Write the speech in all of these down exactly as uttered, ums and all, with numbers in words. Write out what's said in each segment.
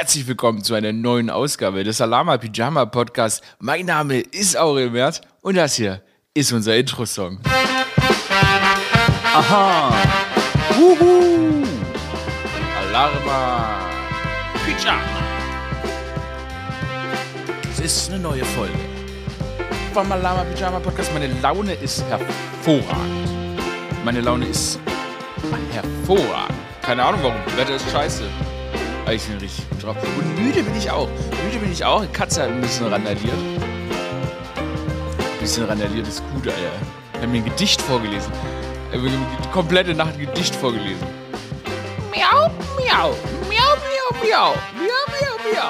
Herzlich willkommen zu einer neuen Ausgabe des Alama Pyjama Podcast. Mein Name ist Aurel Merz und das hier ist unser Intro-Song. Aha! Wuhu! Alarma Pyjama! Es ist eine neue Folge vom Alama Pyjama Podcast. Meine Laune ist hervorragend. Meine Laune ist hervorragend. Keine Ahnung warum. Das Wetter ist scheiße. Ich bin richtig drauf. Und müde bin ich auch. Müde bin ich auch. Die Katze hat ein bisschen randaliert. Ein bisschen randaliert ist gut, Alter. Ich habe mir ein Gedicht vorgelesen. Ich habe die komplette Nacht ein Gedicht vorgelesen. Miau, miau, miau, miau, miau, miau, miau,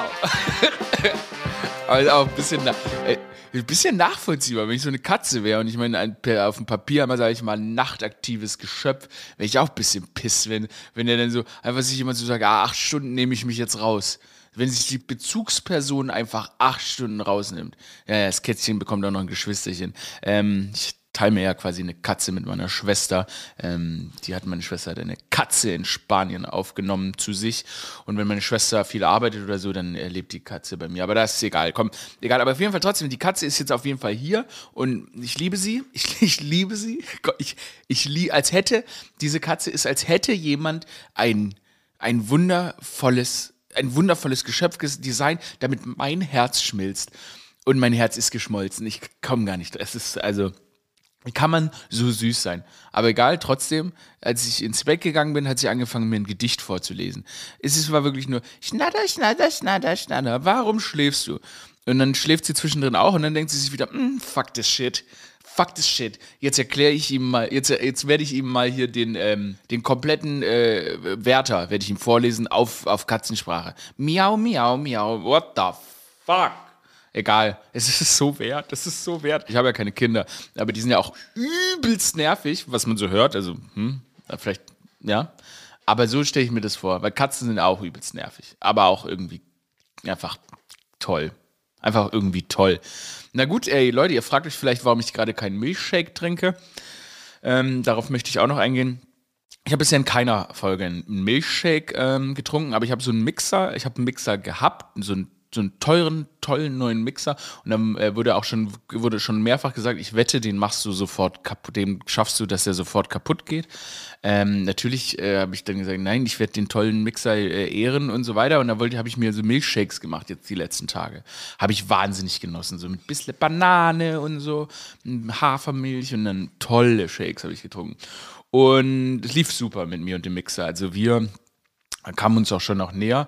miau. Aber ist auch ein bisschen, äh, ein bisschen nachvollziehbar, wenn ich so eine Katze wäre und ich meine, ein, auf dem Papier immer, sage ich mal, ein nachtaktives Geschöpf, wäre ich auch ein bisschen piss, wenn, wenn der dann so, einfach sich jemand so sagt, ah, acht Stunden nehme ich mich jetzt raus. Wenn sich die Bezugsperson einfach acht Stunden rausnimmt. Ja, ja, das Kätzchen bekommt auch noch ein Geschwisterchen. Ähm, ich teile mir ja quasi eine Katze mit meiner Schwester. Ähm, die hat meine Schwester hat eine Katze in Spanien aufgenommen zu sich. Und wenn meine Schwester viel arbeitet oder so, dann äh, lebt die Katze bei mir. Aber das ist egal. Komm, egal. Aber auf jeden Fall trotzdem, die Katze ist jetzt auf jeden Fall hier. Und ich liebe sie. Ich, ich liebe sie. Ich, ich liebe, als hätte, diese Katze ist, als hätte jemand ein, ein wundervolles, ein wundervolles Geschöpf designt, damit mein Herz schmilzt. Und mein Herz ist geschmolzen. Ich komme gar nicht. Es ist also... Wie kann man so süß sein? Aber egal, trotzdem, als ich ins Bett gegangen bin, hat sie angefangen, mir ein Gedicht vorzulesen. Es war wirklich nur, schnatter, schnatter, schnatter, schnatter, warum schläfst du? Und dann schläft sie zwischendrin auch und dann denkt sie sich wieder, fuck this shit, fuck this shit. Jetzt erkläre ich ihm mal, jetzt, jetzt werde ich ihm mal hier den, ähm, den kompletten äh, Wärter, werde ich ihm vorlesen auf, auf Katzensprache. Miau, miau, miau, what the fuck? Egal, es ist so wert, es ist so wert. Ich habe ja keine Kinder, aber die sind ja auch übelst nervig, was man so hört. Also, hm, vielleicht, ja. Aber so stelle ich mir das vor, weil Katzen sind auch übelst nervig, aber auch irgendwie einfach toll. Einfach irgendwie toll. Na gut, ey, Leute, ihr fragt euch vielleicht, warum ich gerade keinen Milchshake trinke. Ähm, darauf möchte ich auch noch eingehen. Ich habe bisher in keiner Folge einen Milchshake ähm, getrunken, aber ich habe so einen Mixer, ich habe einen Mixer gehabt, so einen so einen teuren, tollen neuen Mixer und dann äh, wurde auch schon, wurde schon mehrfach gesagt, ich wette, den machst du sofort kaputt, dem schaffst du, dass der sofort kaputt geht. Ähm, natürlich äh, habe ich dann gesagt, nein, ich werde den tollen Mixer äh, ehren und so weiter und dann wollte, habe ich mir so Milchshakes gemacht jetzt die letzten Tage. Habe ich wahnsinnig genossen, so mit ein bisschen Banane und so, Hafermilch und dann tolle Shakes habe ich getrunken. Und es lief super mit mir und dem Mixer, also wir kamen uns auch schon noch näher.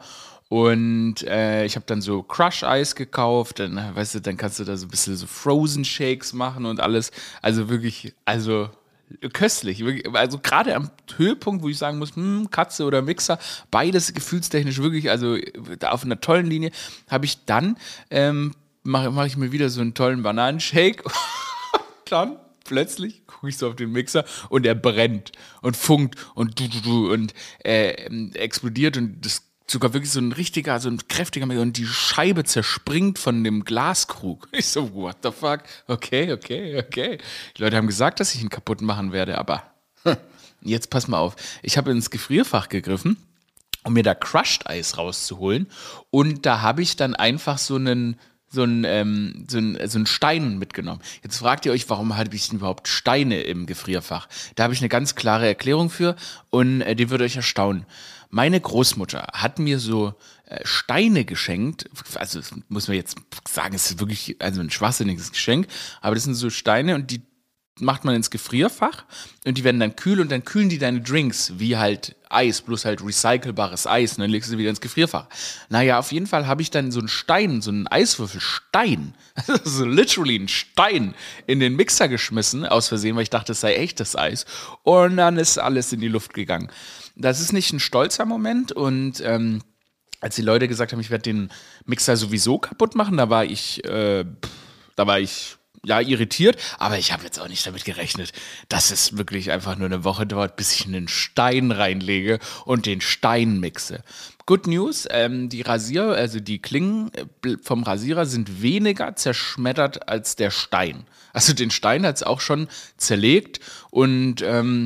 Und äh, ich habe dann so Crush-Eis gekauft, dann, weißt du, dann kannst du da so ein bisschen so Frozen-Shakes machen und alles. Also wirklich, also köstlich. Wirklich, also gerade am Höhepunkt, wo ich sagen muss, hm, Katze oder Mixer, beides gefühlstechnisch wirklich, also auf einer tollen Linie, habe ich dann, ähm, mache mach ich mir wieder so einen tollen Bananenshake. Dann plötzlich gucke ich so auf den Mixer und er brennt und funkt und du, du, du und äh, explodiert und das sogar wirklich so ein richtiger, so ein kräftiger Mixer und die Scheibe zerspringt von dem Glaskrug. Ich so, what the fuck? Okay, okay, okay. Die Leute haben gesagt, dass ich ihn kaputt machen werde, aber jetzt pass mal auf. Ich habe ins Gefrierfach gegriffen, um mir da Crushed Eis rauszuholen und da habe ich dann einfach so einen So ein, ähm, so, ein, so ein Stein mitgenommen. Jetzt fragt ihr euch, warum habe ich denn überhaupt Steine im Gefrierfach? Da habe ich eine ganz klare Erklärung für und äh, die würde euch erstaunen. Meine Großmutter hat mir so äh, Steine geschenkt, also das muss man jetzt sagen, es ist wirklich also ein schwachsinniges Geschenk, aber das sind so Steine und die macht man ins Gefrierfach und die werden dann kühl und dann kühlen die deine Drinks, wie halt Eis, bloß halt recycelbares Eis und dann legst du sie wieder ins Gefrierfach. Naja, auf jeden Fall habe ich dann so einen Stein, so einen Eiswürfelstein, so literally einen Stein in den Mixer geschmissen, aus Versehen, weil ich dachte, es sei echtes Eis und dann ist alles in die Luft gegangen. Das ist nicht ein stolzer Moment und ähm, als die Leute gesagt haben, ich werde den Mixer sowieso kaputt machen, da war ich, äh, da war ich ja, irritiert, aber ich habe jetzt auch nicht damit gerechnet, dass es wirklich einfach nur eine Woche dauert, bis ich einen Stein reinlege und den Stein mixe. Good News, ähm, die Rasier, also die Klingen vom Rasierer sind weniger zerschmettert als der Stein. Also den Stein hat es auch schon zerlegt und ähm,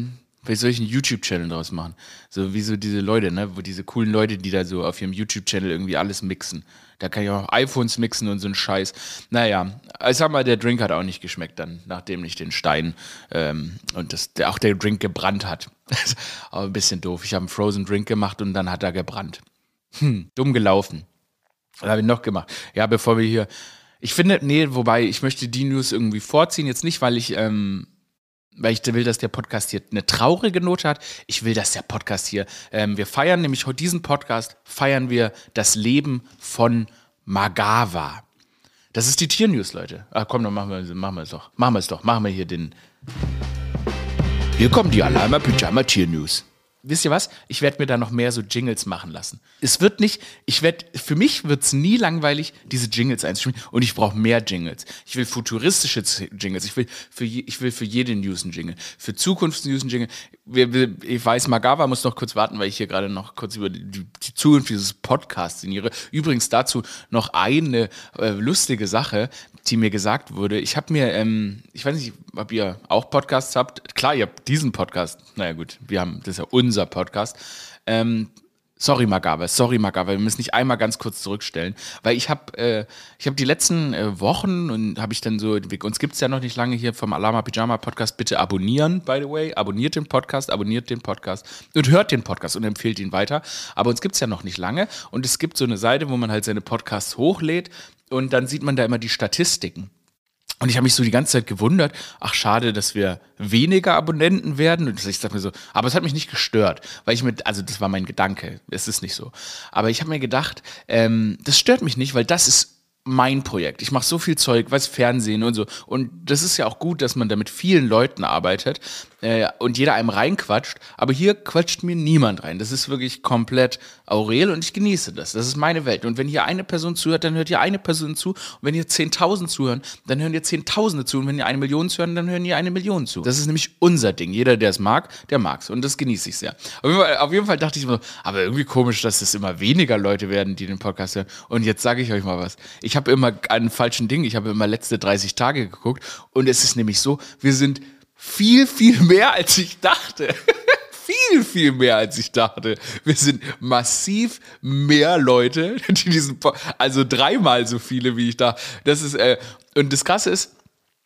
Vielleicht soll ich einen YouTube-Channel draus machen. So wie so diese Leute, ne? Wo diese coolen Leute, die da so auf ihrem YouTube-Channel irgendwie alles mixen. Da kann ich auch iPhones mixen und so einen Scheiß. Naja, ich sag mal, der Drink hat auch nicht geschmeckt dann, nachdem ich den Stein ähm, und das, der, auch der Drink gebrannt hat. Aber ein bisschen doof. Ich habe einen Frozen Drink gemacht und dann hat er gebrannt. Hm, dumm gelaufen. Was habe ich noch gemacht? Ja, bevor wir hier... Ich finde, nee, wobei, ich möchte die News irgendwie vorziehen. Jetzt nicht, weil ich... Ähm, weil ich will, dass der Podcast hier eine traurige Note hat. Ich will, dass der Podcast hier, ähm, wir feiern nämlich heute diesen Podcast, feiern wir das Leben von Magawa. Das ist die Tiernews, Leute. Ach komm, dann machen wir, machen wir es doch. Machen wir es doch. Machen wir hier den... Hier kommen die Alarma Pyjama Tiernews. Wisst ihr was? Ich werde mir da noch mehr so Jingles machen lassen. Es wird nicht, ich werde, für mich wird es nie langweilig, diese Jingles einzuspielen. Und ich brauche mehr Jingles. Ich will futuristische Jingles. Ich will für, je, ich will für jede News einen Jingle. Für Zukunftsnews einen Jingle. Ich weiß, Magawa muss noch kurz warten, weil ich hier gerade noch kurz über die, die Zukunft dieses Podcasts sinniere. Übrigens dazu noch eine äh, lustige Sache, die mir gesagt wurde. Ich habe mir, ähm, ich weiß nicht, ob ihr auch Podcasts habt. Klar, ihr habt diesen Podcast. Naja gut, wir haben, das ist ja unser Podcast. Ähm, sorry Magawa, sorry Magawa, wir müssen nicht einmal ganz kurz zurückstellen, weil ich habe äh, ich habe die letzten äh, Wochen und habe ich dann so, uns gibt es ja noch nicht lange hier vom Alarma Pyjama Podcast, bitte abonnieren, by the way, abonniert den Podcast, abonniert den Podcast und hört den Podcast und empfehlt ihn weiter, aber uns gibt es ja noch nicht lange und es gibt so eine Seite, wo man halt seine Podcasts hochlädt und dann sieht man da immer die Statistiken. Und ich habe mich so die ganze Zeit gewundert, ach schade, dass wir weniger Abonnenten werden. Und ich dachte mir so, aber es hat mich nicht gestört, weil ich mit, also das war mein Gedanke, es ist nicht so. Aber ich habe mir gedacht, ähm, das stört mich nicht, weil das ist mein Projekt. Ich mache so viel Zeug, was Fernsehen und so. Und das ist ja auch gut, dass man da mit vielen Leuten arbeitet äh, und jeder einem reinquatscht. Aber hier quatscht mir niemand rein. Das ist wirklich komplett Aurel und ich genieße das. Das ist meine Welt. Und wenn hier eine Person zuhört, dann hört hier eine Person zu. Und wenn hier zehntausend zuhören, dann hören hier Zehntausende zu. Und wenn hier eine Million zuhören, dann hören hier eine Million zu. Das ist nämlich unser Ding. Jeder, der es mag, der mag's. Und das genieße ich sehr. Auf jeden Fall, auf jeden Fall dachte ich mir so, aber irgendwie komisch, dass es immer weniger Leute werden, die den Podcast hören. Und jetzt sage ich euch mal was. Ich habe immer einen falschen Ding. Ich habe immer letzte dreißig Tage geguckt. Und es ist nämlich so, wir sind viel, viel mehr, als ich dachte. Viel, viel mehr, als ich dachte. Wir sind massiv mehr Leute, die diesen, po- also dreimal so viele, wie ich da. Das ist, äh, und das Krasse ist,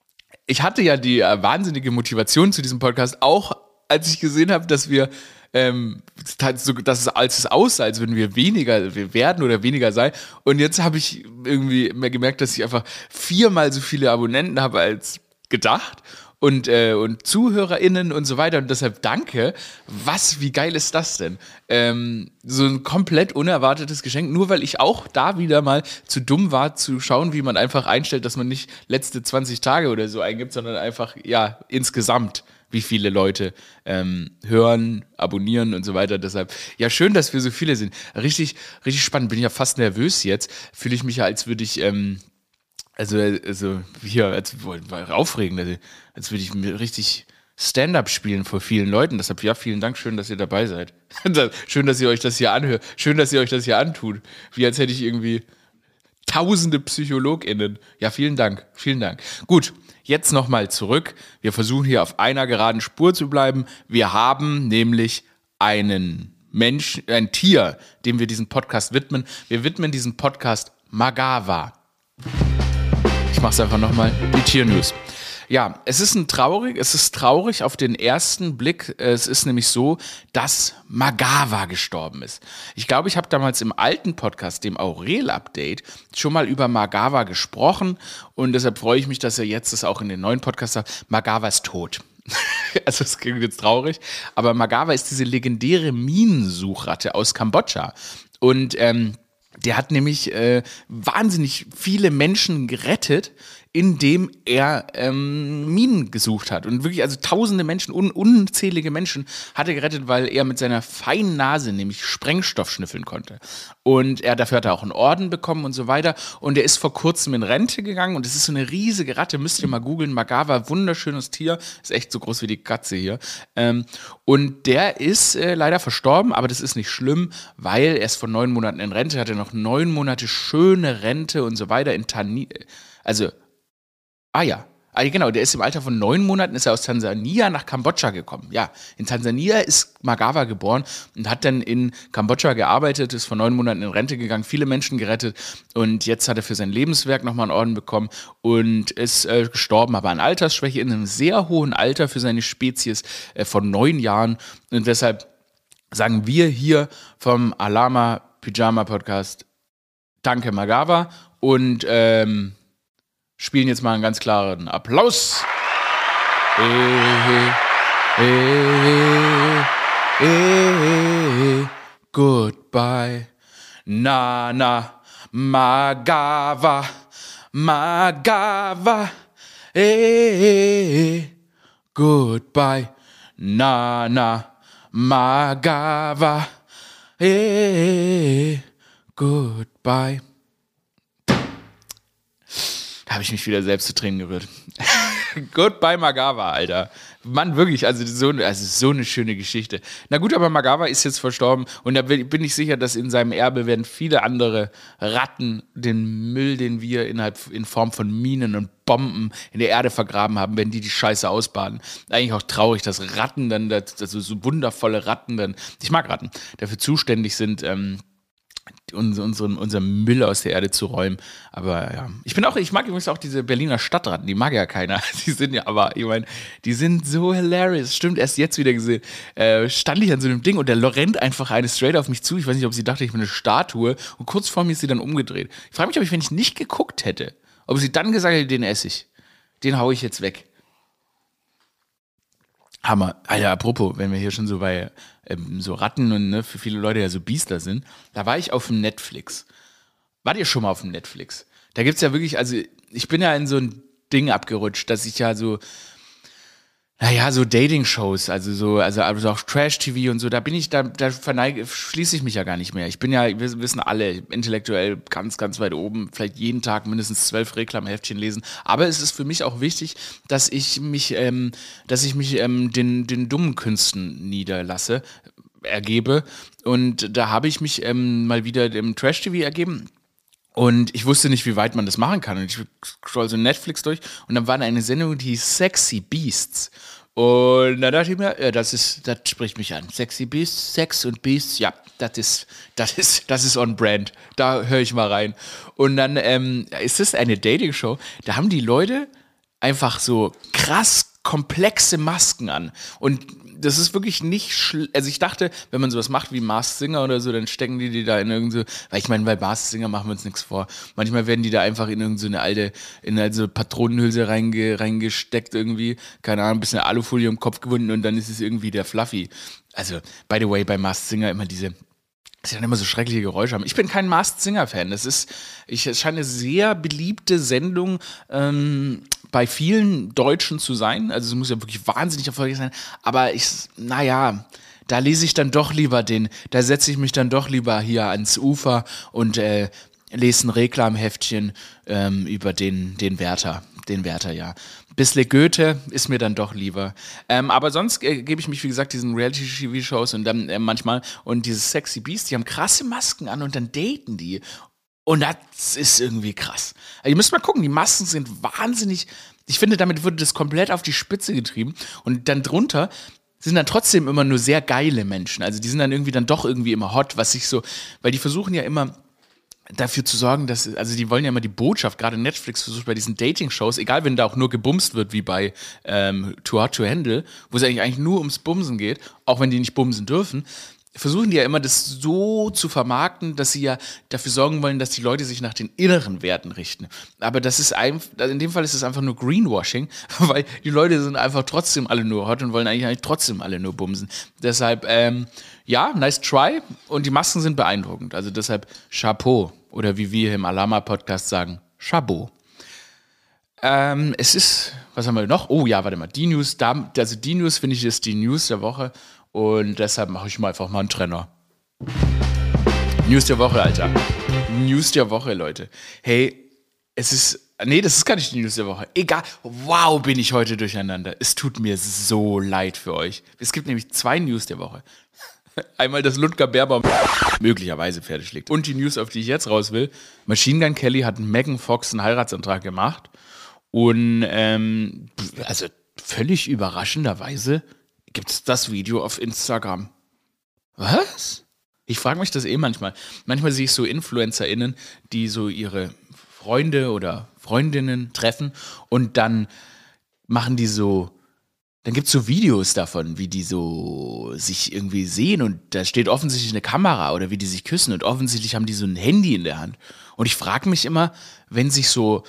ich hatte ja die äh, wahnsinnige Motivation zu diesem Podcast, auch als ich gesehen habe, dass wir, ähm, dass es, als es aussah, als würden wir weniger, wir werden oder weniger sein. Und jetzt habe ich irgendwie mehr gemerkt, dass ich einfach viermal so viele Abonnenten habe als gedacht. Und, äh, und ZuhörerInnen und so weiter. Und deshalb danke. Was, wie geil ist das denn? Ähm, so ein komplett unerwartetes Geschenk, nur weil ich auch da wieder mal zu dumm war, zu schauen, wie man einfach einstellt, dass man nicht letzte zwanzig Tage oder so eingibt, sondern einfach, ja, insgesamt, wie viele Leute ähm, hören, abonnieren und so weiter. Deshalb, ja, schön, dass wir so viele sind. Richtig, richtig spannend. Bin ja fast nervös jetzt. Fühle ich mich ja, als würde ich... Ähm, Also, also hier, als, war aufregend, also, als würde ich mir richtig Stand-up spielen vor vielen Leuten. Deshalb, ja, vielen Dank, schön, dass ihr dabei seid. Schön, dass ihr euch das hier anhört. Schön, dass ihr euch das hier antut. Wie als hätte ich irgendwie tausende PsychologInnen. Ja, vielen Dank, vielen Dank. Gut, jetzt nochmal zurück. Wir versuchen hier auf einer geraden Spur zu bleiben. Wir haben nämlich einen Mensch, ein Tier, dem wir diesen Podcast widmen. Wir widmen diesen Podcast Magawa. Ich mach's einfach nochmal, die Tiernews. Ja, es ist ein traurig, es ist traurig auf den ersten Blick. Es ist nämlich so, dass Magawa gestorben ist. Ich glaube, ich habe damals im alten Podcast, dem Aurel-Update, schon mal über Magawa gesprochen und deshalb freue ich mich, dass er jetzt das auch in den neuen Podcast sagt. Magawa ist tot. Also es klingt jetzt traurig, aber Magawa ist diese legendäre Minensuchratte aus Kambodscha und ähm, der hat nämlich äh, wahnsinnig viele Menschen gerettet, indem er ähm, Minen gesucht hat. Und wirklich, also tausende Menschen, un- unzählige Menschen hat er gerettet, weil er mit seiner feinen Nase nämlich Sprengstoff schnüffeln konnte. Und er, dafür hat er auch einen Orden bekommen und so weiter. Und er ist vor kurzem in Rente gegangen und es ist so eine riesige Ratte, müsst ihr mal googeln. Magawa, wunderschönes Tier, ist echt so groß wie die Katze hier. Ähm, und der ist äh, leider verstorben, aber das ist nicht schlimm, weil er ist vor neun Monaten in Rente, hat er noch neun Monate schöne Rente und so weiter in Tani, also Ah ja, Ah, genau, der ist im Alter von neun Monaten ist er aus Tansania nach Kambodscha gekommen. Ja, in Tansania ist Magawa geboren und hat dann in Kambodscha gearbeitet, ist vor neun Monaten in Rente gegangen, viele Menschen gerettet und jetzt hat er für sein Lebenswerk nochmal einen Orden bekommen und ist äh, gestorben, aber an Altersschwäche in einem sehr hohen Alter für seine Spezies äh, von neun Jahren und deshalb sagen wir hier vom Alama Pyjama Podcast Danke Magawa und ähm, spielen jetzt mal einen ganz klaren Applaus. Hey, hey, hey, goodbye, Nana Magawa, Magawa, hey, goodbye, Nana Magawa, hey, goodbye. Da habe ich mich wieder selbst zu Tränen gerührt. Goodbye Magawa, Alter. Mann, wirklich, also so, also so eine schöne Geschichte. Na gut, aber Magawa ist jetzt verstorben und da bin ich sicher, dass in seinem Erbe werden viele andere Ratten den Müll, den wir innerhalb, in Form von Minen und Bomben in der Erde vergraben haben, wenn die die Scheiße ausbaden. Eigentlich auch traurig, dass Ratten dann, also so wundervolle Ratten dann, ich mag Ratten, dafür zuständig sind, ähm, unseren, unseren Müll aus der Erde zu räumen. Aber ja, ich bin auch, ich mag übrigens auch diese Berliner Stadtratten, die mag ja keiner. Die sind ja, aber ich meine, die sind so hilarious. Stimmt, erst jetzt wieder gesehen. Äh, stand ich an so einem Ding und der rennt einfach eine straight auf mich zu. Ich weiß nicht, ob sie dachte, ich bin eine Statue. Und kurz vor mir ist sie dann umgedreht. Ich frage mich, ob ich, wenn ich nicht geguckt hätte, ob sie dann gesagt hätte, den esse ich. Den hau ich jetzt weg. Hammer. Alter, apropos, wenn wir hier schon so bei ähm, so Ratten und ne, für viele Leute ja so Biester sind, da war ich auf dem Netflix. Wart ihr schon mal auf dem Netflix? Da gibt's ja wirklich, also ich bin ja in so ein Ding abgerutscht, dass ich ja so, naja, so Dating-Shows, also so, also, also auch Trash-T V und so, da bin ich, da, da verneige, schließe ich mich ja gar nicht mehr. Ich bin ja, wir wissen alle, intellektuell ganz, ganz weit oben, vielleicht jeden Tag mindestens zwölf Reklamheftchen lesen. Aber es ist für mich auch wichtig, dass ich mich, ähm, dass ich mich ähm, den, den dummen Künsten niederlasse, ergebe. Und da habe ich mich ähm, mal wieder im Trash-T V ergeben. Und ich wusste nicht, wie weit man das machen kann. Und ich scroll so Netflix durch und dann war da eine Sendung, die hieß Sexy Beasts. Und da dachte ich mir, ja, das ist, das spricht mich an. Sexy Beasts, Sex und Beasts, ja, das ist, das ist, das ist on brand. Da höre ich mal rein. Und dann ähm, ist das eine Dating-Show. Da haben die Leute einfach so krass komplexe Masken an. Und das ist wirklich nicht schl- also ich dachte, wenn man sowas macht wie Masked Singer oder so, dann stecken die die da in irgend so, weil ich meine, bei Masked Singer machen wir uns nichts vor. Manchmal werden die da einfach in irgend so eine alte, in eine so Patronenhülse reinge, reingesteckt irgendwie, keine Ahnung, ein bisschen Alufolie im Kopf gewunden und dann ist es irgendwie der Fluffy. Also, by the way, bei Masked Singer immer diese, dass sie dann immer so schreckliche Geräusche haben. Ich bin kein Masked Singer-Fan. Das ist, ich, es scheint eine sehr beliebte Sendung ähm, bei vielen Deutschen zu sein. Also es muss ja wirklich wahnsinnig erfolgreich sein. Aber ich, naja, da lese ich dann doch lieber den, da setze ich mich dann doch lieber hier ans Ufer und äh, lese ein Reklamheftchen ähm, über den, den Wärter. Den Wärter, ja. Bissle Goethe ist mir dann doch lieber. Ähm, aber sonst äh, gebe ich mich, wie gesagt, diesen Reality-T V-Shows und dann äh, manchmal und dieses Sexy Beast, die haben krasse Masken an und dann daten die. Und das ist irgendwie krass. Also ihr müsst mal gucken, die Masken sind wahnsinnig, ich finde, damit wurde das komplett auf die Spitze getrieben. Und dann drunter sind dann trotzdem immer nur sehr geile Menschen. Also die sind dann irgendwie dann doch irgendwie immer hot, was ich so, weil die versuchen ja immer dafür zu sorgen, dass, also die wollen ja immer die Botschaft, gerade Netflix versucht bei diesen Dating-Shows, egal wenn da auch nur gebumst wird, wie bei ähm, Too Hot to Handle, wo es eigentlich, eigentlich nur ums Bumsen geht, auch wenn die nicht bumsen dürfen, versuchen die ja immer, das so zu vermarkten, dass sie ja dafür sorgen wollen, dass die Leute sich nach den inneren Werten richten. Aber das ist einfach, in dem Fall ist es einfach nur Greenwashing, weil die Leute sind einfach trotzdem alle nur hot und wollen eigentlich, eigentlich trotzdem alle nur bumsen. Deshalb, ähm, ja, nice try und die Masken sind beeindruckend. Also deshalb Chapeau oder wie wir im Alama-Podcast sagen, Chapeau. Ähm, es ist, was haben wir noch? Oh ja, warte mal, die News, da, also die News finde ich ist die News der Woche. Und deshalb mache ich mal einfach mal einen Trenner. News der Woche, Alter. News der Woche, Leute. Hey, es ist, nee, das ist gar nicht die News der Woche. Egal, wow, bin ich heute durcheinander. Es tut mir so leid für euch. Es gibt nämlich zwei News der Woche. Einmal, dass Ludger Beerbaum möglicherweise Pferde schlägt. Und die News, auf die ich jetzt raus will. Machine Gun Kelly hat Megan Fox einen Heiratsantrag gemacht. Und ähm, also völlig überraschenderweise gibt es das Video auf Instagram. Was? Ich frage mich das eh manchmal. Manchmal sehe ich so InfluencerInnen, die so ihre Freunde oder Freundinnen treffen und dann machen die so, dann gibt es so Videos davon, wie die so sich irgendwie sehen und da steht offensichtlich eine Kamera oder wie die sich küssen und offensichtlich haben die so ein Handy in der Hand. Und ich frage mich immer, wenn sich so,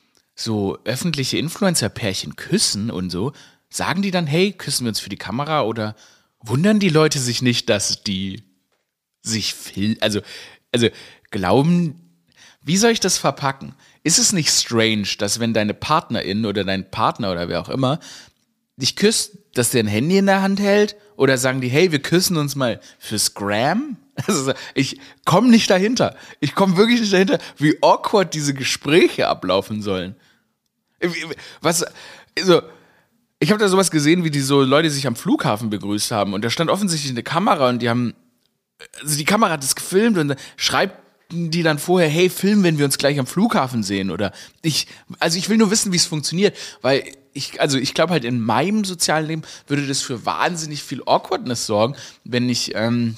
so öffentliche Influencer-Pärchen küssen und so, sagen die dann, hey, küssen wir uns für die Kamera oder wundern die Leute sich nicht, dass die sich filmen, also, also glauben, wie soll ich das verpacken? Ist es nicht strange, dass wenn deine Partnerin oder dein Partner oder wer auch immer dich küsst, dass der ein Handy in der Hand hält? Oder sagen die, hey, wir küssen uns mal fürs Gram? Also ich komme nicht dahinter. Ich komme wirklich nicht dahinter, wie awkward diese Gespräche ablaufen sollen. Was, also, ich habe da sowas gesehen, wie die so Leute sich am Flughafen begrüßt haben und da stand offensichtlich eine Kamera und die haben, also die Kamera hat das gefilmt und schreibt die dann vorher, hey, filmen, wenn wir uns gleich am Flughafen sehen oder ich, also ich will nur wissen, wie es funktioniert, weil ich, also ich glaube halt in meinem sozialen Leben würde das für wahnsinnig viel Awkwardness sorgen, wenn ich, ähm,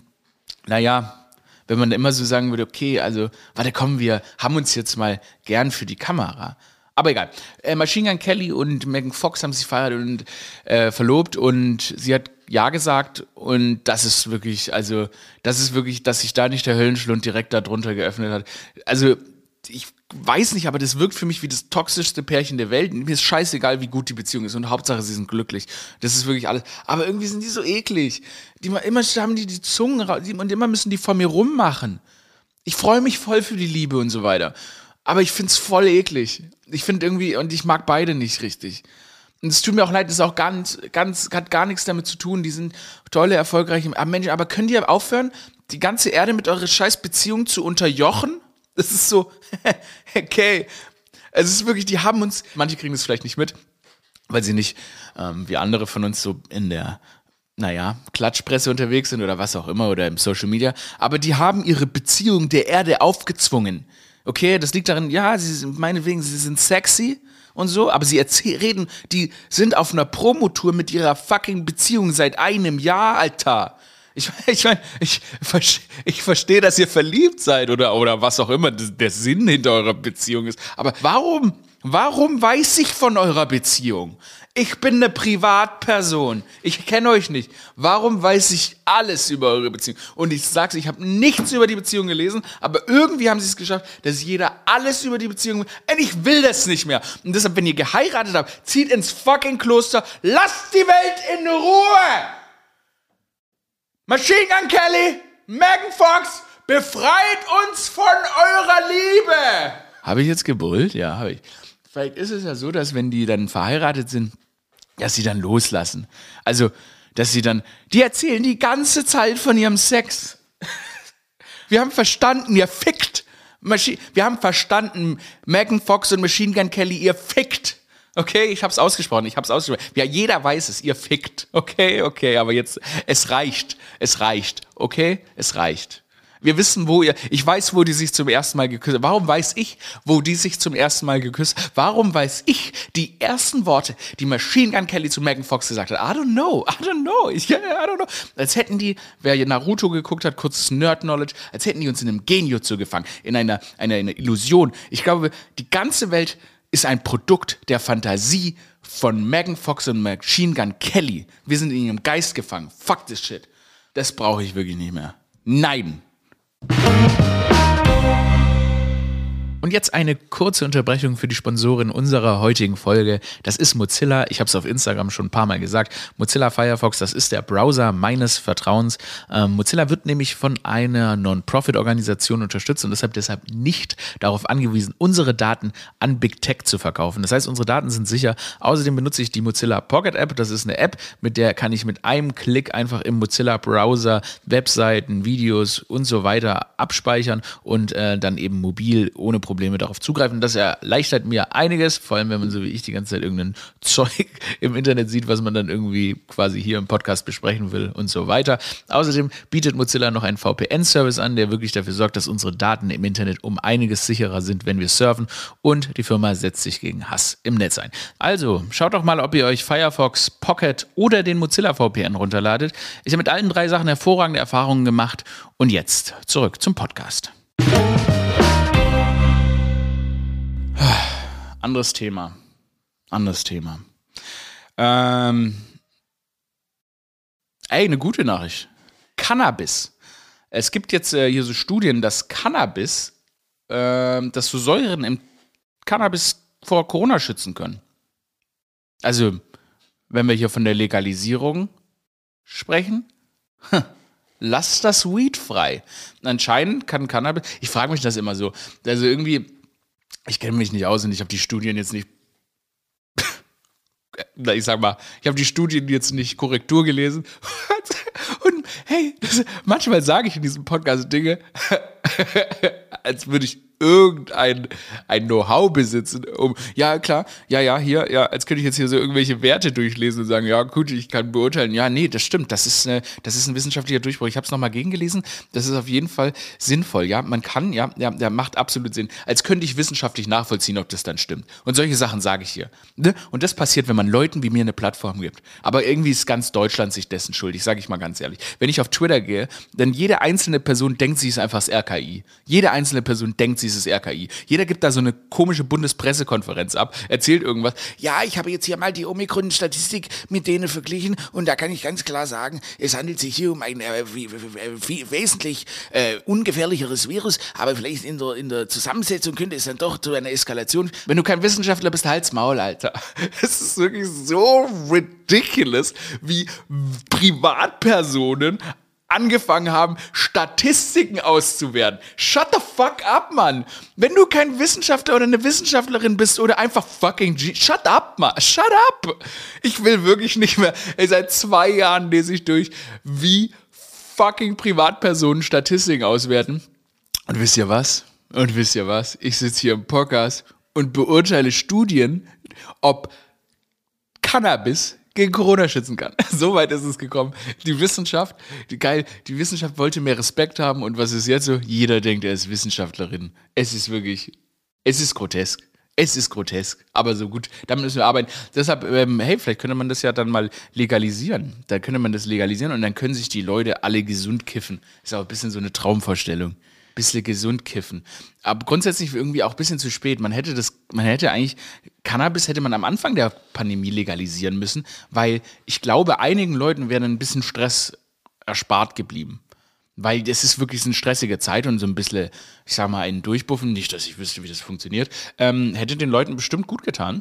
naja, wenn man immer so sagen würde, okay, also, warte, komm, wir haben uns jetzt mal gern für die Kamera. Aber egal. Äh, Machine Gun Kelly und Megan Fox haben sich verheiratet und äh, verlobt und sie hat ja gesagt und das ist wirklich, also das ist wirklich, dass sich da nicht der Höllenschlund direkt da drunter geöffnet hat. Also ich weiß nicht, aber das wirkt für mich wie das toxischste Pärchen der Welt. Mir ist scheißegal, wie gut die Beziehung ist und Hauptsache, sie sind glücklich. Das ist wirklich alles. Aber irgendwie sind die so eklig. Die, immer haben die die Zungen raus und immer müssen die vor mir rummachen. Ich freue mich voll für die Liebe und so weiter. Aber ich find's voll eklig. Ich finde irgendwie, und ich mag beide nicht richtig. Und es tut mir auch leid, das ist auch ganz, ganz, hat gar nichts damit zu tun. Die sind tolle, erfolgreiche Menschen. Aber könnt ihr aufhören, die ganze Erde mit eurer scheiß Beziehung zu unterjochen? Das ist so, okay. Es ist wirklich, die haben uns, manche kriegen das vielleicht nicht mit, weil sie nicht, ähm, wie andere von uns so in der, naja, Klatschpresse unterwegs sind oder was auch immer oder im Social Media. Aber die haben ihre Beziehung der Erde aufgezwungen. Okay, das liegt darin, ja, sie sind, meinetwegen, sie sind sexy und so, aber sie erzähl- reden, die sind auf einer Promotour mit ihrer fucking Beziehung seit einem Jahr, Alter. Ich, ich meine, ich, ich verstehe, dass ihr verliebt seid oder, oder was auch immer der Sinn hinter eurer Beziehung ist. Aber warum, warum weiß ich von eurer Beziehung? Ich bin eine Privatperson. Ich kenne euch nicht. Warum weiß ich alles über eure Beziehung? Und ich sag's, ich habe nichts über die Beziehung gelesen, aber irgendwie haben sie es geschafft, dass jeder alles über die Beziehung will. Und ich will das nicht mehr. Und deshalb, wenn ihr geheiratet habt, zieht ins fucking Kloster, lasst die Welt in Ruhe! Machine Gun Kelly, Megan Fox, befreit uns von eurer Liebe! Habe ich jetzt gebrüllt? Ja, habe ich. Vielleicht ist es ja so, dass wenn die dann verheiratet sind, dass sie dann loslassen. Also, dass sie dann, die erzählen die ganze Zeit von ihrem Sex. Wir haben verstanden, ihr fickt. Machi- Wir haben verstanden, Megan Fox und Machine Gun Kelly, ihr fickt. Okay, ich hab's ausgesprochen, ich hab's ausgesprochen. Ja, jeder weiß es, ihr fickt. Okay, okay, aber jetzt, es reicht. Es reicht. Okay, es reicht. Wir wissen, wo ihr, ich weiß, wo die sich zum ersten Mal geküsst haben. Warum weiß ich, wo die sich zum ersten Mal geküsst haben? Warum weiß ich die ersten Worte, die Machine Gun Kelly zu Megan Fox gesagt hat? I don't know, I don't know, ich, I don't know. Als hätten die, wer hier Naruto geguckt hat, kurzes Nerd-Knowledge, als hätten die uns in einem Genjutsu gefangen, in einer, einer, einer Illusion. Ich glaube, die ganze Welt ist ein Produkt der Fantasie von Megan Fox und Machine Gun Kelly. Wir sind in ihrem Geist gefangen. Fuck this shit. Das brauche ich wirklich nicht mehr. Nein. Und jetzt eine kurze Unterbrechung für die Sponsorin unserer heutigen Folge. Das ist Mozilla. Ich habe es auf Instagram schon ein paar Mal gesagt. Mozilla Firefox, das ist der Browser meines Vertrauens. Ähm, Mozilla wird nämlich von einer Non-Profit-Organisation unterstützt und deshalb deshalb nicht darauf angewiesen, unsere Daten an Big Tech zu verkaufen. Das heißt, unsere Daten sind sicher. Außerdem benutze ich die Mozilla Pocket App. Das ist eine App, mit der kann ich mit einem Klick einfach im Mozilla Browser Webseiten, Videos und so weiter abspeichern und äh, dann eben mobil ohne Probleme Probleme darauf zugreifen. Das erleichtert mir einiges, vor allem wenn man so wie ich die ganze Zeit irgendein Zeug im Internet sieht, was man dann irgendwie quasi hier im Podcast besprechen will und so weiter. Außerdem bietet Mozilla noch einen V P N-Service an, der wirklich dafür sorgt, dass unsere Daten im Internet um einiges sicherer sind, wenn wir surfen, und die Firma setzt sich gegen Hass im Netz ein. Also, schaut doch mal, ob ihr euch Firefox, Pocket oder den Mozilla V P N runterladet. Ich habe mit allen drei Sachen hervorragende Erfahrungen gemacht und jetzt zurück zum Podcast. Anderes Thema. Anderes Thema. Ähm, ey, eine gute Nachricht. Cannabis. Es gibt jetzt äh, hier so Studien, dass Cannabis, äh, dass so Säuren im Cannabis vor Corona schützen können. Also, wenn wir hier von der Legalisierung sprechen, hm, lasst das Weed frei. Anscheinend kann Cannabis, ich frage mich das immer so, also irgendwie, ich kenne mich nicht aus und ich habe die Studien jetzt nicht, ich sag mal, ich habe die Studien jetzt nicht Korrektur gelesen. Und hey, das, manchmal sage ich in diesem Podcast Dinge, als würde ich irgendein ein Know-how besitzen, um, ja klar, ja, ja, hier, ja, als könnte ich jetzt hier so irgendwelche Werte durchlesen und sagen, ja gut, ich kann beurteilen, ja, nee, das stimmt, das ist, eine, das ist ein wissenschaftlicher Durchbruch. Ich habe es nochmal gegengelesen, das ist auf jeden Fall sinnvoll, ja, man kann, ja, ja, der macht absolut Sinn, als könnte ich wissenschaftlich nachvollziehen, ob das dann stimmt. Und solche Sachen sage ich hier. Ne? Und das passiert, wenn man Leuten wie mir eine Plattform gibt. Aber irgendwie ist ganz Deutschland sich dessen schuldig, sage ich mal ganz ehrlich. Wenn ich auf Twitter gehe, dann jede einzelne Person denkt, sie ist einfach das R K I. Jede einzelne Person denkt, sie ist das R K I. Jeder gibt da so eine komische Bundespressekonferenz ab, erzählt irgendwas. Ja, ich habe jetzt hier mal die Omikron-Statistik mit denen verglichen und da kann ich ganz klar sagen, es handelt sich hier um ein äh, wesentlich äh, ungefährlicheres Virus, aber vielleicht in der, in der Zusammensetzung könnte es dann doch zu einer Eskalation. Wenn du kein Wissenschaftler bist, halt's Maul, Alter. Es ist wirklich so ridiculous, wie Privatpersonen angefangen haben, Statistiken auszuwerten. Shut the fuck up, Mann. Wenn du kein Wissenschaftler oder eine Wissenschaftlerin bist oder einfach fucking G... Shut up, Mann. Shut up. Ich will wirklich nicht mehr... Ey, seit zwei Jahren lese ich durch, wie fucking Privatpersonen Statistiken auswerten. Und wisst ihr was? Und wisst ihr was? Ich sitze hier im Podcast und beurteile Studien, ob Cannabis gegen Corona schützen kann. So weit ist es gekommen. Die Wissenschaft, die, geil, die Wissenschaft wollte mehr Respekt haben und was ist jetzt so? Jeder denkt, er ist Wissenschaftlerin. Es ist wirklich, es ist grotesk. Es ist grotesk, aber so gut, damit müssen wir arbeiten. Deshalb, ähm, hey, vielleicht könnte man das ja dann mal legalisieren. Da könnte man das legalisieren und dann können sich die Leute alle gesund kiffen. Ist auch ein bisschen so eine Traumvorstellung. Bisschen gesund kiffen. Aber grundsätzlich irgendwie auch ein bisschen zu spät. Man hätte das, man hätte eigentlich, Cannabis hätte man am Anfang der Pandemie legalisieren müssen, weil ich glaube, einigen Leuten wäre ein bisschen Stress erspart geblieben. Weil es ist wirklich eine stressige Zeit und so ein bisschen, ich sag mal, ein Durchbuffen, nicht, dass ich wüsste, wie das funktioniert, ähm, hätte den Leuten bestimmt gut getan.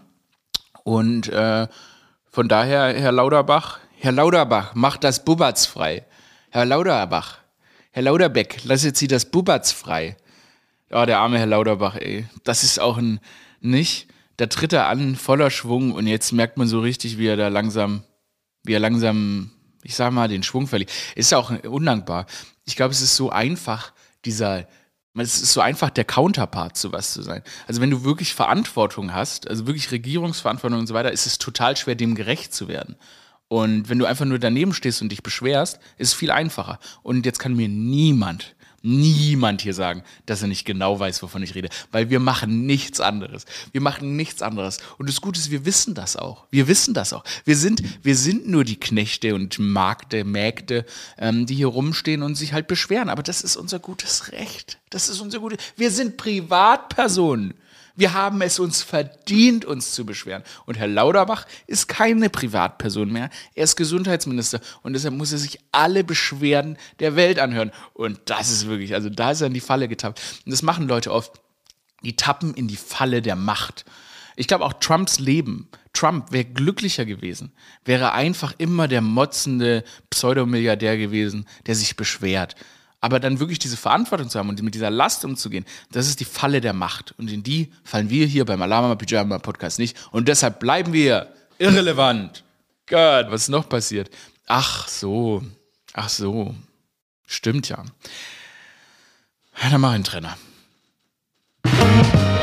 Und äh, von daher, Herr Lauterbach, Herr Lauterbach, macht das Bubatz frei. Herr Lauterbach, Herr Lauterbeck, lassen Sie das Bubatz frei. Ja, der arme Herr Lauterbach, ey. Das ist auch ein, nicht, da tritt er an, voller Schwung und jetzt merkt man so richtig, wie er da langsam, wie er langsam, ich sag mal, den Schwung verliert. Ist auch undankbar. Ich glaube, es ist so einfach, dieser, es ist so einfach, der Counterpart zu was zu sein. Also wenn du wirklich Verantwortung hast, also wirklich Regierungsverantwortung und so weiter, ist es total schwer, dem gerecht zu werden. Und wenn du einfach nur daneben stehst und dich beschwerst, ist es viel einfacher. Und jetzt kann mir niemand, niemand hier sagen, dass er nicht genau weiß, wovon ich rede. Weil wir machen nichts anderes. Wir machen nichts anderes. Und das Gute ist, wir wissen das auch. Wir wissen das auch. Wir sind, wir sind nur die Knechte und Magde, Mägde, ähm, die hier rumstehen und sich halt beschweren. Aber das ist unser gutes Recht. Das ist unser gutes... Wir sind Privatpersonen. Wir haben es uns verdient, uns zu beschweren. Und Herr Lauterbach ist keine Privatperson mehr. Er ist Gesundheitsminister. Und deshalb muss er sich alle Beschwerden der Welt anhören. Und das ist wirklich, also da ist er in die Falle getappt. Und das machen Leute oft. Die tappen in die Falle der Macht. Ich glaube auch Trumps Leben. Trump wäre glücklicher gewesen. Wäre einfach immer der motzende Pseudomilliardär gewesen, der sich beschwert. Aber dann wirklich diese Verantwortung zu haben und mit dieser Last umzugehen, das ist die Falle der Macht. Und in die fallen wir hier beim Alama Pyjama Podcast nicht. Und deshalb bleiben wir irrelevant. Gott, was ist noch passiert? Ach so, ach so. Stimmt ja. Ja, dann mach ich einen Trenner.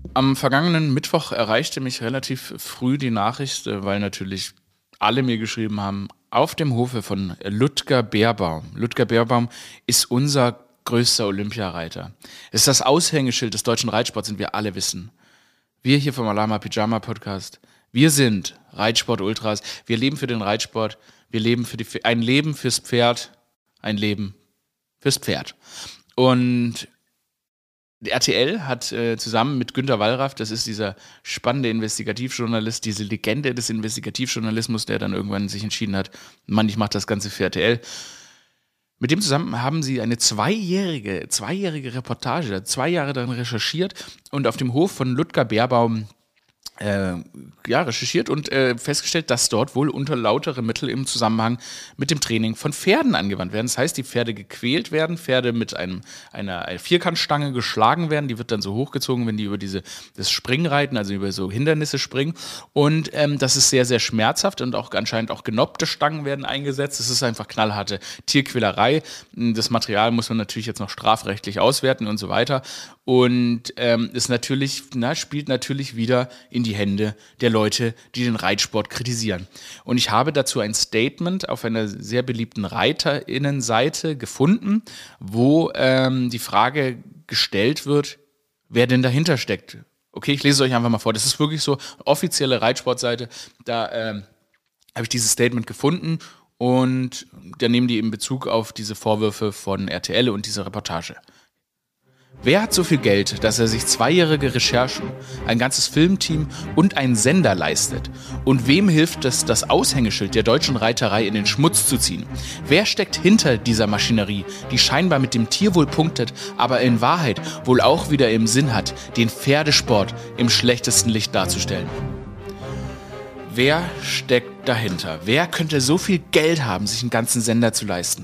Am vergangenen Mittwoch erreichte mich relativ früh die Nachricht, äh, weil natürlich alle mir geschrieben haben, auf dem Hofe von Ludger Beerbaum. Ludger Beerbaum ist unser größter Olympiareiter. Es ist das Aushängeschild des deutschen Reitsports, sind wir alle wissen. Wir hier vom Alama Pyjama Podcast, wir sind Reitsport-Ultras. Wir leben für den Reitsport. Wir leben für die, ein Leben fürs Pferd. Ein Leben fürs Pferd. Und R T L hat äh, zusammen mit Günter Wallraff, das ist dieser spannende Investigativjournalist, diese Legende des Investigativjournalismus, der dann irgendwann sich entschieden hat, Mann, ich mache das Ganze für R T L. Mit dem zusammen haben sie eine zweijährige, zweijährige Reportage, zwei Jahre darin recherchiert und auf dem Hof von Ludger Beerbaum Äh, ja, recherchiert und äh, festgestellt, dass dort wohl unter lautere Mittel im Zusammenhang mit dem Training von Pferden angewandt werden. Das heißt, die Pferde gequält werden, Pferde mit einem, einer, einer Vierkantstange geschlagen werden, die wird dann so hochgezogen, wenn die über diese, das Springreiten, also über so Hindernisse springen. Und ähm, das ist sehr, sehr schmerzhaft und auch anscheinend auch genoppte Stangen werden eingesetzt. Das ist einfach knallharte Tierquälerei. Das Material muss man natürlich jetzt noch strafrechtlich auswerten und so weiter. Und ähm, ist natürlich, na, spielt natürlich wieder in die Hände der Leute, die den Reitsport kritisieren. Und ich habe dazu ein Statement auf einer sehr beliebten ReiterInnenseite gefunden, wo ähm, die Frage gestellt wird, wer denn dahinter steckt. Okay, ich lese es euch einfach mal vor. Das ist wirklich so eine offizielle Reitsportseite. Da ähm, habe ich dieses Statement gefunden und da nehmen die in Bezug auf diese Vorwürfe von R T L und diese Reportage. Wer hat so viel Geld, dass er sich zweijährige Recherchen, ein ganzes Filmteam und einen Sender leistet? Und wem hilft es, das Aushängeschild der deutschen Reiterei in den Schmutz zu ziehen? Wer steckt hinter dieser Maschinerie, die scheinbar mit dem Tierwohl punktet, aber in Wahrheit wohl auch wieder im Sinn hat, den Pferdesport im schlechtesten Licht darzustellen? Wer steckt dahinter? Wer könnte so viel Geld haben, sich einen ganzen Sender zu leisten?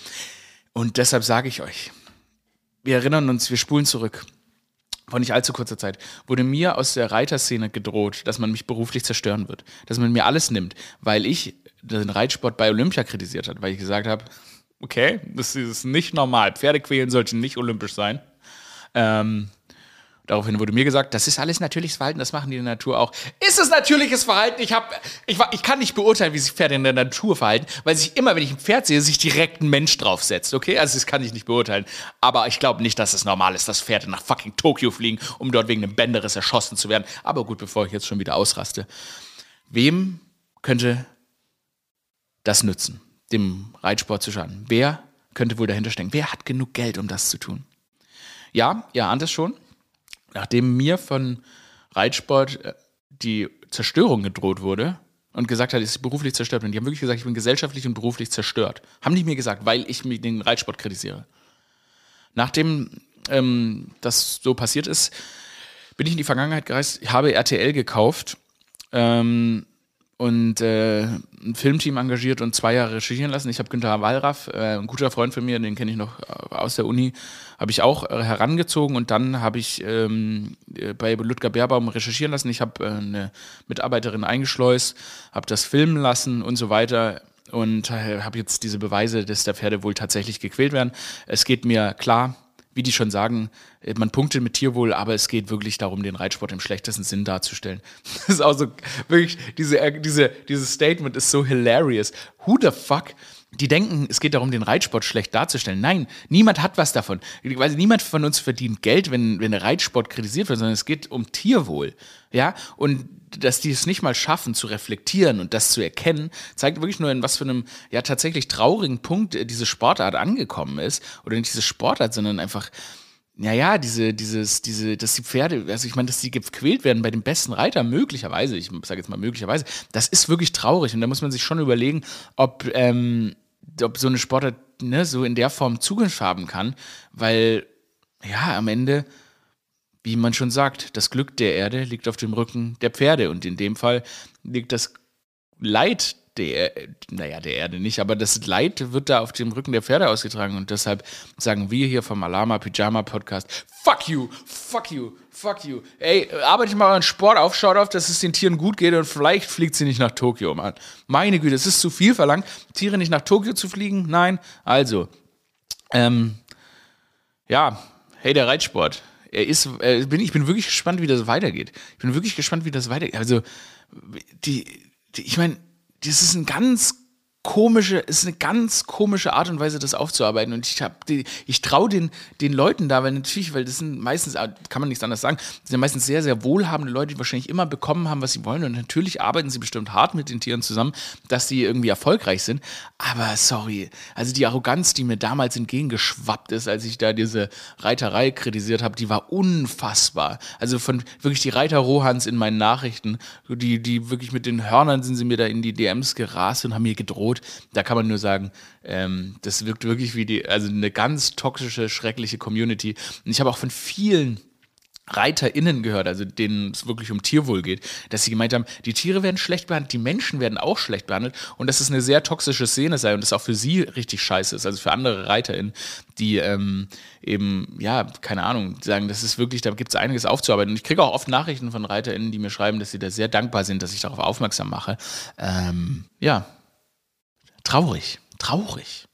Und deshalb sage ich euch, wir erinnern uns, wir spulen zurück. Vor nicht allzu kurzer Zeit wurde mir aus der Reiterszene gedroht, dass man mich beruflich zerstören wird. Dass man mir alles nimmt, weil ich den Reitsport bei Olympia kritisiert habe. Weil ich gesagt habe, okay, das ist nicht normal. Pferde quälen sollten nicht olympisch sein. Ähm, daraufhin wurde mir gesagt, das ist alles natürliches Verhalten, das machen die in der Natur auch. Ist es natürliches Verhalten? Ich, hab, ich, ich kann nicht beurteilen, wie sich Pferde in der Natur verhalten, weil sich immer, wenn ich ein Pferd sehe, sich direkt ein Mensch draufsetzt, okay? Also das kann ich nicht beurteilen. Aber ich glaube nicht, dass es normal ist, dass Pferde nach fucking Tokio fliegen, um dort wegen einem Bänderriss erschossen zu werden. Aber gut, bevor ich jetzt schon wieder ausraste. Wem könnte das nützen, dem Reitsport zu schaden? Wer könnte wohl dahinter stecken? Wer hat genug Geld, um das zu tun? Ja, ihr ahnt es schon. Nachdem mir von Reitsport die Zerstörung gedroht wurde und gesagt hat, ich bin beruflich zerstört bin, die haben wirklich gesagt, ich bin gesellschaftlich und beruflich zerstört. Haben die mir gesagt, weil ich den Reitsport kritisiere. Nachdem ähm, das so passiert ist, bin ich in die Vergangenheit gereist, habe R T L gekauft ähm, und äh, ein Filmteam engagiert und zwei Jahre recherchieren lassen. Ich habe Günter Wallraff, äh, ein guter Freund von mir, den kenne ich noch aus der Uni, habe ich auch äh, herangezogen und dann habe ich ähm, bei Ludger Beerbaum recherchieren lassen. Ich habe äh, eine Mitarbeiterin eingeschleust, habe das filmen lassen und so weiter und äh, habe jetzt diese Beweise, dass der Pferde wohl tatsächlich gequält werden. Es geht mir klar, wie die schon sagen, man punktet mit Tierwohl, aber es geht wirklich darum, den Reitsport im schlechtesten Sinn darzustellen. Das ist auch so, wirklich, diese, diese, dieses Statement ist so hilarious. Who the fuck? Die denken, es geht darum, den Reitsport schlecht darzustellen. Nein, niemand hat was davon. Weil niemand von uns verdient Geld, wenn, wenn der Reitsport kritisiert wird, sondern es geht um Tierwohl. Ja, und dass die es nicht mal schaffen, zu reflektieren und das zu erkennen, zeigt wirklich nur, in was für einem ja tatsächlich traurigen Punkt diese Sportart angekommen ist. Oder nicht diese Sportart, sondern einfach, naja, diese, dieses, diese, dass die Pferde, also ich meine, dass die gequält werden bei den besten Reitern, möglicherweise, ich sage jetzt mal möglicherweise, das ist wirklich traurig. Und da muss man sich schon überlegen, ob, ähm, ob so eine Sportart ne, so in der Form Zukunft haben kann, weil, ja, am Ende, wie man schon sagt, das Glück der Erde liegt auf dem Rücken der Pferde und in dem Fall liegt das Leid der, naja, der Erde nicht, aber das Leid wird da auf dem Rücken der Pferde ausgetragen und deshalb sagen wir hier vom Alama Pyjama Podcast, fuck you, fuck you, fuck you. Ey, arbeitet mal euren Sport auf, schaut auf, dass es den Tieren gut geht und vielleicht fliegt sie nicht nach Tokio, Mann. Meine Güte, es ist zu viel verlangt, Tiere nicht nach Tokio zu fliegen, nein, also, ähm, ja, hey, der Reitsport. er ist, äh, bin, ich bin wirklich gespannt, wie das weitergeht. Ich bin wirklich gespannt, wie das weitergeht. Also, die, die ich meine, das ist ein ganz komische, ist eine ganz komische Art und Weise, das aufzuarbeiten. Und ich habe, ich traue den, den Leuten da, weil natürlich, weil das sind meistens, kann man nichts anderes sagen, das sind meistens sehr, sehr wohlhabende Leute, die wahrscheinlich immer bekommen haben, was sie wollen. Und natürlich arbeiten sie bestimmt hart mit den Tieren zusammen, dass die irgendwie erfolgreich sind. Aber sorry, also die Arroganz, die mir damals entgegengeschwappt ist, als ich da diese Reiterei kritisiert habe, die war unfassbar. Also von wirklich die Reiter Rohans in meinen Nachrichten, die, die wirklich mit den Hörnern sind sie mir da in die D Ms gerast und haben mir gedroht. Da kann man nur sagen, ähm, das wirkt wirklich wie die, also eine ganz toxische, schreckliche Community. Und ich habe auch von vielen ReiterInnen gehört, also denen es wirklich um Tierwohl geht, dass sie gemeint haben, die Tiere werden schlecht behandelt, die Menschen werden auch schlecht behandelt und dass es eine sehr toxische Szene sei und das auch für sie richtig scheiße ist, also für andere ReiterInnen, die ähm, eben, ja, keine Ahnung, sagen, das ist wirklich, da gibt es einiges aufzuarbeiten. Und ich kriege auch oft Nachrichten von ReiterInnen, die mir schreiben, dass sie da sehr dankbar sind, dass ich darauf aufmerksam mache. Ähm, ja, Traurig, traurig.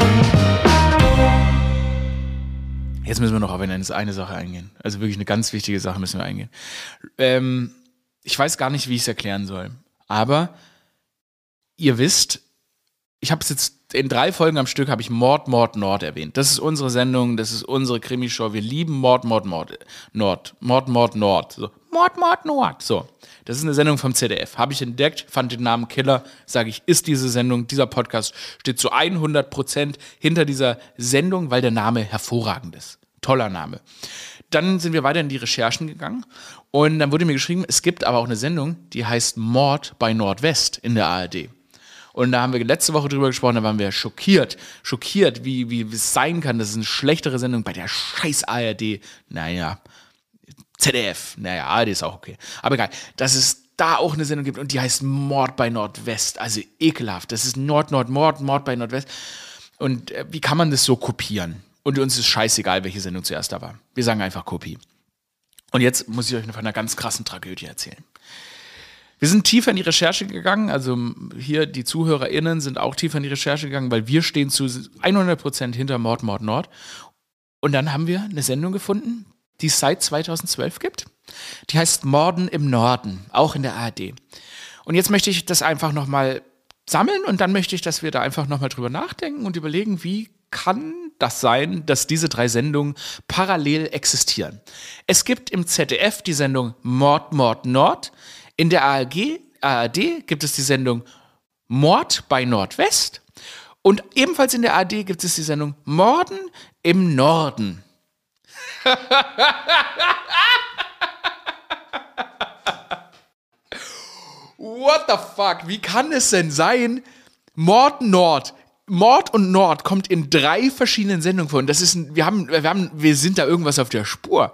Jetzt müssen wir noch auf eine, eine Sache eingehen. Also wirklich eine ganz wichtige Sache müssen wir eingehen. Ähm, ich weiß gar nicht, wie ich es erklären soll. Aber ihr wisst, ich habe es jetzt in drei Folgen am Stück habe ich Mord, Mord, Nord erwähnt. Das ist unsere Sendung, das ist unsere Krimishow. Wir lieben Mord, Mord, Mord, Nord, Mord, Mord, Nord. So. Mord, Mord, Nord. So, das ist eine Sendung vom Z D F. Habe ich entdeckt, fand den Namen Killer, sage ich, ist diese Sendung, dieser Podcast steht zu hundert Prozent hinter dieser Sendung, weil der Name hervorragend ist. Toller Name. Dann sind wir weiter in die Recherchen gegangen und dann wurde mir geschrieben, es gibt aber auch eine Sendung, die heißt Mord bei Nordwest in der A R D. Und da haben wir letzte Woche drüber gesprochen, da waren wir schockiert, schockiert, wie, wie es sein kann, dass es eine schlechtere Sendung bei der scheiß A R D, naja, Z D F, naja, A R D ist auch okay. Aber egal, dass es da auch eine Sendung gibt und die heißt Mord bei Nordwest. Also ekelhaft. Das ist Nord, Nord, Mord, Mord bei Nordwest. Und äh, wie kann man das so kopieren? Und uns ist scheißegal, welche Sendung zuerst da war. Wir sagen einfach Kopie. Und jetzt muss ich euch noch von einer ganz krassen Tragödie erzählen. Wir sind tiefer in die Recherche gegangen, also hier die ZuhörerInnen sind auch tiefer in die Recherche gegangen, weil wir stehen zu hundert Prozent hinter Mord, Mord, Nord. Und dann haben wir eine Sendung gefunden, die es seit zweitausendzwölf gibt. Die heißt Morden im Norden, auch in der A R D. Und jetzt möchte ich das einfach nochmal sammeln und dann möchte ich, dass wir da einfach nochmal drüber nachdenken und überlegen, wie kann das sein, dass diese drei Sendungen parallel existieren. Es gibt im Z D F die Sendung Mord, Mord, Nord. In der A R D gibt es die Sendung Mord bei Nordwest. Und ebenfalls in der A R D gibt es die Sendung Morden im Norden. What the fuck? Wie kann es denn sein? Mord Nord. Mord und Nord kommt in drei verschiedenen Sendungen vor. Und das ist ein, wir haben, wir haben, wir sind da irgendwas auf der Spur.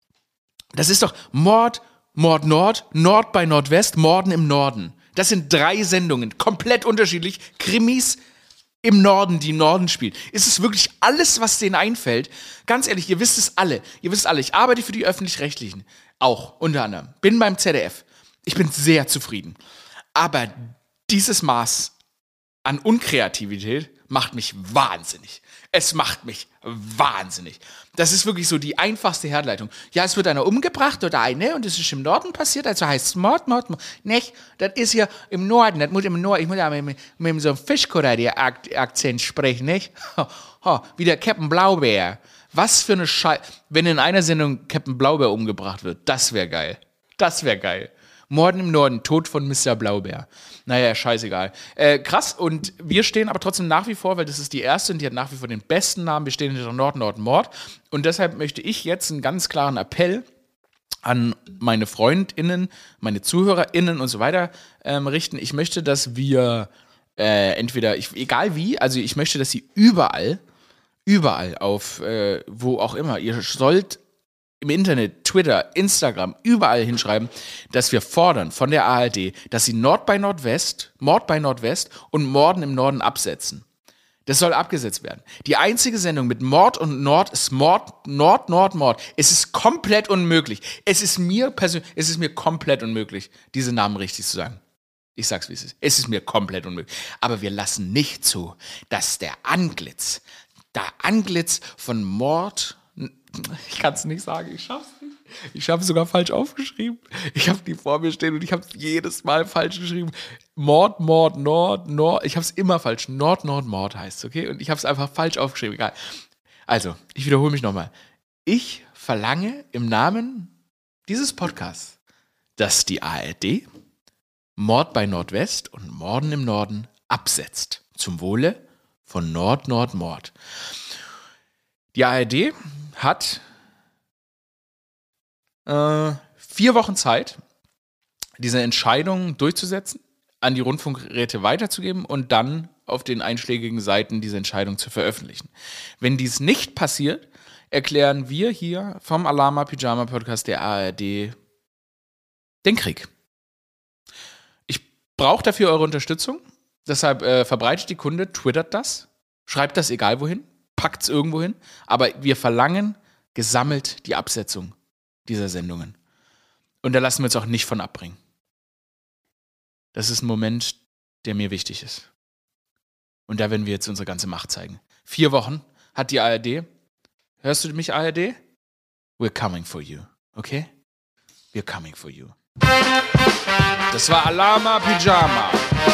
Das ist doch Mord, Mord Nord, Nord bei Nordwest, Morden im Norden. Das sind drei Sendungen, komplett unterschiedlich. Krimis im Norden, die im Norden spielen. Ist es wirklich alles, was denen einfällt? Ganz ehrlich, ihr wisst es alle. Ihr wisst alle, ich arbeite für die Öffentlich-Rechtlichen. Auch, unter anderem. Bin beim Z D F. Ich bin sehr zufrieden. Aber dieses Maß an Unkreativität macht mich wahnsinnig. Es macht mich wahnsinnig. Das ist wirklich so die einfachste Herleitung. Ja, es wird einer umgebracht oder eine und es ist im Norden passiert, also heißt es Mord, Mord, Mord. Nicht, das ist hier im Norden, das muss im Norden, ich muss ja mit, mit so einem Fischkutter-Akzent sprechen, nicht? Ho, ho, wie der Captain Blaubeer. Was für eine Scheiße. Wenn in einer Sendung Captain Blaubeer umgebracht wird, das wäre geil. Das wäre geil. Morden im Norden, Tod von Mister Blaubeer. Naja, scheißegal. Äh, krass, und wir stehen aber trotzdem nach wie vor, weil das ist die erste und die hat nach wie vor den besten Namen, wir stehen hinter Nord, Nord, Mord. Und deshalb möchte ich jetzt einen ganz klaren Appell an meine FreundInnen, meine ZuhörerInnen und so weiter ähm, richten. Ich möchte, dass wir äh, entweder, ich, egal wie, also ich möchte, dass sie überall, überall auf, äh, wo auch immer, ihr sollt im Internet, Twitter, Instagram, überall hinschreiben, dass wir fordern von der A R D, dass sie Nord bei Nordwest, Mord bei Nordwest und Morden im Norden absetzen. Das soll abgesetzt werden. Die einzige Sendung mit Mord und Nord ist Mord, Nord, Nord, Mord. Es ist komplett unmöglich. Es ist mir persönlich, es ist mir komplett unmöglich, diese Namen richtig zu sagen. Ich sag's, wie es ist. Es ist mir komplett unmöglich. Aber wir lassen nicht zu, dass der Antlitz, der Antlitz von Mord, Ich kann es nicht sagen, ich schaff's nicht. Ich habe es sogar falsch aufgeschrieben. Ich habe die vor mir stehen und ich habe es jedes Mal falsch geschrieben. Mord, Mord, Nord, Nord. Ich habe es immer falsch. Nord, Nord, Mord heißt es, okay? Und ich habe es einfach falsch aufgeschrieben. Egal. Also, ich wiederhole mich nochmal. Ich verlange im Namen dieses Podcasts, dass die A R D Mord bei Nordwest und Morden im Norden absetzt. Zum Wohle von Nord, Nord, Mord. Die A R D hat äh, vier Wochen Zeit, diese Entscheidung durchzusetzen, an die Rundfunkräte weiterzugeben und dann auf den einschlägigen Seiten diese Entscheidung zu veröffentlichen. Wenn dies nicht passiert, erklären wir hier vom Alama Pyjama Podcast der A R D den Krieg. Ich brauche dafür eure Unterstützung, deshalb äh, verbreitet die Kunde, twittert das, schreibt das egal wohin, packt es irgendwo hin, aber wir verlangen gesammelt die Absetzung dieser Sendungen. Und da lassen wir uns auch nicht von abbringen. Das ist ein Moment, der mir wichtig ist. Und da werden wir jetzt unsere ganze Macht zeigen. Vier Wochen hat die A R D. Hörst du mich, A R D? We're coming for you, okay? We're coming for you. Das war Alama Pyjama.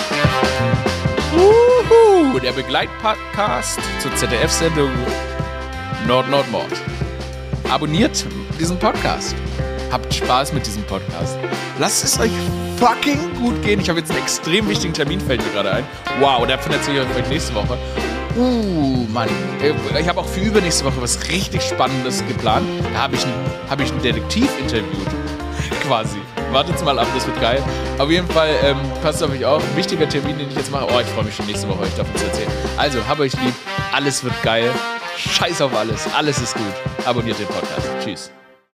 Uhu, der Begleitpodcast zur Z D F-Sendung Nord, Nord, Mord. Abonniert diesen Podcast. Habt Spaß mit diesem Podcast. Lasst es euch fucking gut gehen. Ich habe jetzt einen extrem wichtigen Termin, fällt mir gerade ein. Wow, davon erzähle ich euch vielleicht nächste Woche. Uh, Mann. Ich habe auch für übernächste Woche was richtig Spannendes geplant. Da habe ich einen, hab ich einen Detektiv interviewt. Quasi. Wartet's mal ab, das wird geil. Auf jeden Fall, ähm, passt auf euch auf. Ein wichtiger Termin, den ich jetzt mache. Oh, ich freue mich schon nächste Woche, euch davon zu erzählen. Also, hab euch lieb. Alles wird geil. Scheiß auf alles. Alles ist gut. Abonniert den Podcast. Tschüss.